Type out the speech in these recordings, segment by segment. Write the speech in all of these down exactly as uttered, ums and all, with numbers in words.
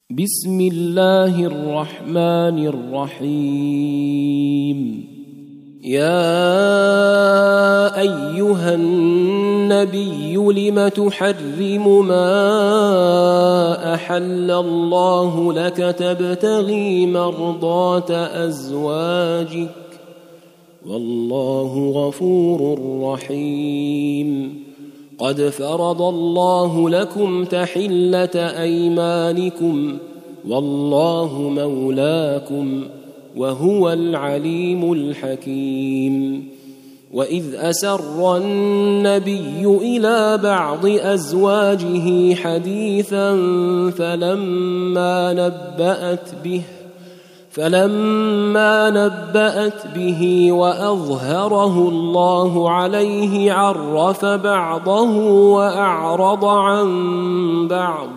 بسم الله الرحمن الرحيم. يا أيها النبي لم تحرم ما أحل الله لك تبتغي مرضات أزواجك والله غفور رحيم. قد فرض الله لكم تحلة أيمانكم والله مولاكم وهو العليم الحكيم. وإذ أسر النبي إلى بعض أزواجه حديثا فلما نبأت به فلما نبأت به وأظهره الله عليه عرف بعضه وأعرض عن بعض.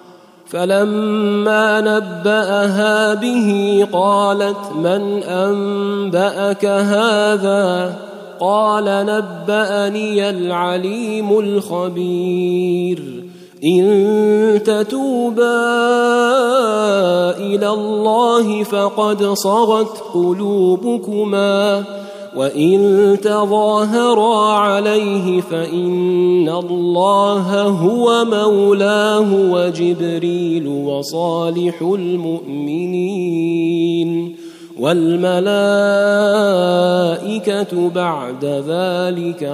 فلما نبأها به قالت من أنبأك هذا؟ قال نبأني العليم الخبير. إن تتوبا إلى الله فقد صغت قلوبكما وإن تظاهرا عليه فإن الله هو مولاه وجبريل وصالح المؤمنين والملائكة بعد ذلك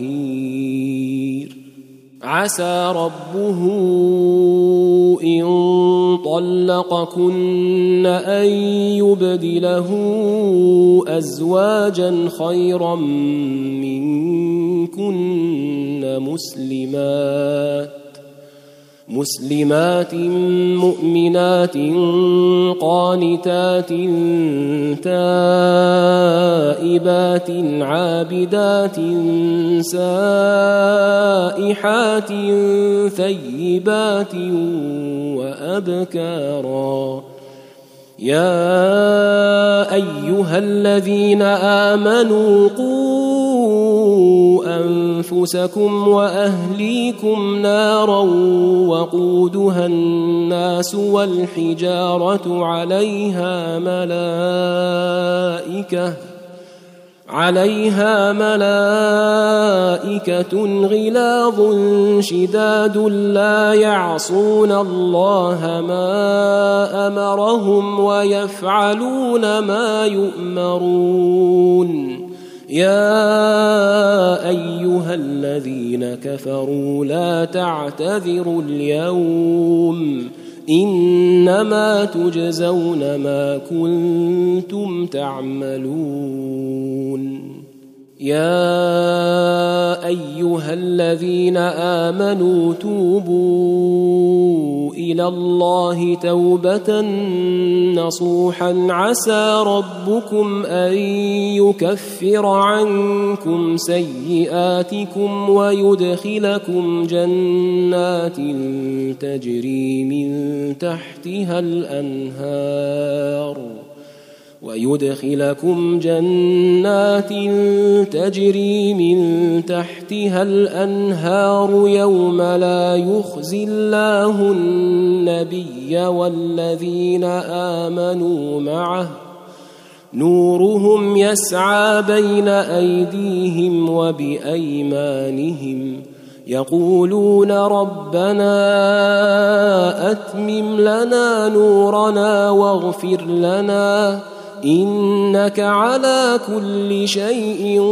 ظهير. عسى ربه إن طلقكن أن يبدله أزواجا خيرا منكن مسلمات مسلمات مؤمنات قانتات تائبات عابدات سائحات ثيبات وأبكارا. يا أيها الذين آمنوا قوا أنفسكم وأهليكم نارا وقودها الناس والحجارة عليها ملائكة عليها ملائكة غلاظ شداد لا يعصون الله ما أمرهم ويفعلون ما يؤمرون. يا أيها الذين كفروا لا تعتذروا اليوم إنما تجزون ما كنتم تعملون. يا أيها الذين آمنوا توبوا إلى الله توبة نصوحا عسى ربكم أن يكفر عنكم سيئاتكم ويدخلكم جنات تجري من تحتها الأنهار ويدخلكم جنات تجري من تحتها الأنهار يوم لا يخزي الله النبي والذين آمنوا معه نورهم يسعى بين أيديهم وبأيمانهم يقولون ربنا أتمم لنا نورنا واغفر لنا إنك على كل شيء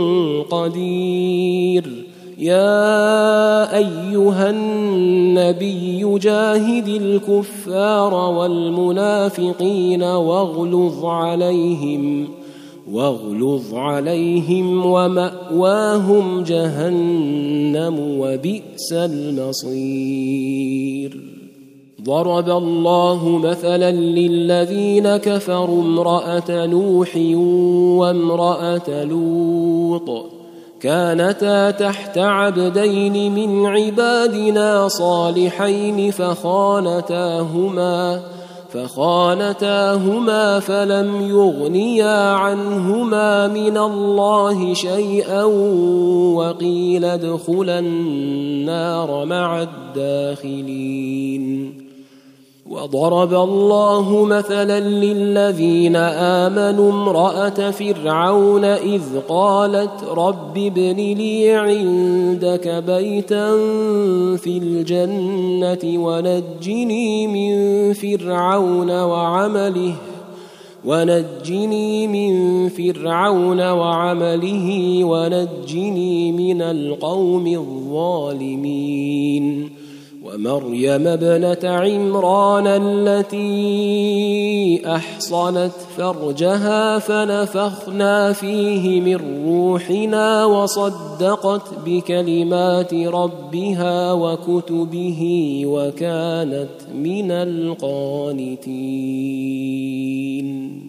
قدير. يا أيها النبي جاهد الكفار والمنافقين واغلظ عليهم واغلظ عليهم ومأواهم جهنم وبئس المصير. ضرب الله مثلا للذين كفروا امرأة نوح وامرأة لوط كانتا تحت عبدين من عبادنا صالحين فخانتاهما فخانتاهما فلم يغنيا عنهما من الله شيئا وقيل ادخلا النار مع الداخلين وضرب الله مثلا للذين آمنوا امرأة فرعون إذ قالت رب ابن لي عندك بيتا في الجنة ونجني من فرعون وعمله ونجني من فرعون وعمله ونجني من القوم الظالمين ومريم ابنة عمران التي أحصنت فرجها فنفخنا فيه من روحنا وصدقت بكلمات ربها وكتبه وكانت من القانتين.